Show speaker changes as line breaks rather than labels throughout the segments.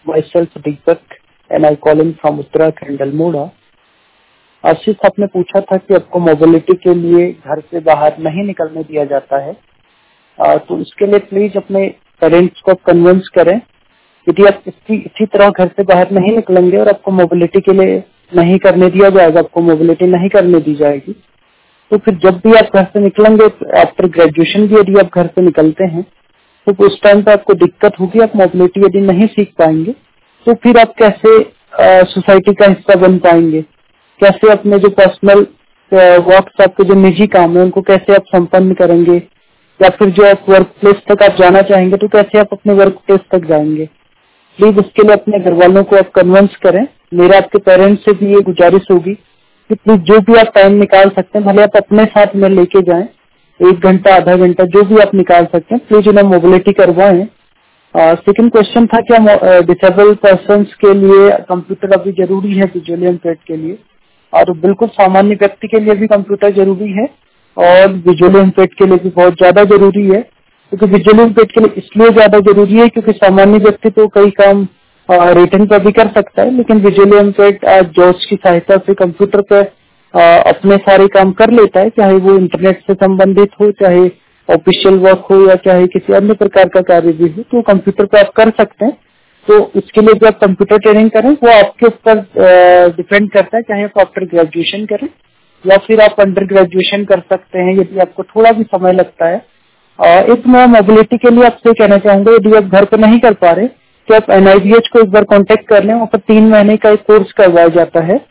myself Deepak and I calling from Uttarakhand Almora. आशीष, आपने पूछा था कि आपको मोबिलिटी के लिए घर से बाहर नहीं निकलने दिया जाता है, तो इसके लिए प्लीज अपने पेरेंट्स को कन्विंस करें। यदि आप इसी तरह घर से बाहर नहीं निकलेंगे और आपको मोबिलिटी के लिए नहीं करने दिया जाएगा, आपको मोबिलिटी नहीं करने दी जाएगी, तो फिर जब भी आप घर से निकलेंगे, आफ्टर ग्रेजुएशन भी यदि आप घर से निकलते हैं तो उस टाइम पे आपको दिक्कत होगी, आप मोबिलिटी यदि नहीं सीख पाएंगे तो फिर आप कैसे सोसाइटी का हिस्सा बन पाएंगे, कैसे अपने जो पर्सनल वर्क, आपके जो निजी काम है उनको कैसे आप संपन्न करेंगे, या फिर जो आप वर्क प्लेस तक आप जाना चाहेंगे तो कैसे आप अपने वर्क प्लेस तक जाएंगे। प्लीज इसके लिए अपने घर वालों को आप कन्विंस करें। मेरा आपके पेरेंट्स से भी ये गुजारिश होगी कि प्लीज जो भी आप टाइम निकाल सकते हैं, भले आप अपने साथ में लेके जाएं, 1 घंटा आधा घंटा जो भी आप निकाल सकते हैं, प्लीज उन्हें मोबिलिटी करवाएं। सेकंड क्वेश्चन था क्या डिसेबल पर्सन्स के लिए कंप्यूटर अभी जरूरी है विजुअली इम्पेयर्ड के लिए? और बिल्कुल सामान्य व्यक्ति के लिए भी कंप्यूटर जरूरी है और विजुअली इम्पेयर्ड के लिए भी बहुत ज्यादा जरूरी है। क्योंकि विजुअली इम्पेयर्ड के लिए इसलिए ज्यादा जरूरी है क्योंकि सामान्य व्यक्ति तो कई काम रिटर्न पर भी कर सकता है, लेकिन विजुअली इम्पेयर्ड जॉब्स की सहायता से कंप्यूटर पर अपने सारे काम कर लेता है, चाहे वो इंटरनेट से संबंधित हो, चाहे ऑफिशियल वर्क हो, या चाहे किसी अन्य प्रकार का कार्य भी हो, तो कंप्यूटर पे आप कर सकते हैं। तो इसके लिए जो आप कंप्यूटर ट्रेनिंग करें वो आपके ऊपर डिपेंड करता है, चाहे आप आफ्टर ग्रेजुएशन करें या फिर आप अंडर ग्रेजुएशन कर सकते हैं यदि आपको थोड़ा भी समय लगता है। एक मैं मोबिलिटी के लिए आपसे कहना चाहूंगा, यदि आप घर पे नहीं कर पा रहे तो आप NIBH को एक बार कांटेक्ट कर लें, वहाँ पर 3 महीने का एक कोर्स करवाया जाता है,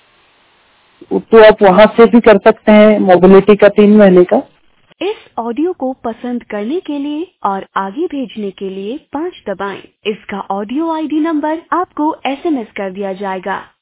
तो आप वहाँ से भी कर सकते हैं मोबिलिटी का 3 महीने का।
इस ऑडियो को पसंद करने के लिए और आगे भेजने के लिए 5 दबाएं। इसका ऑडियो ID नंबर आपको SMS कर दिया जाएगा।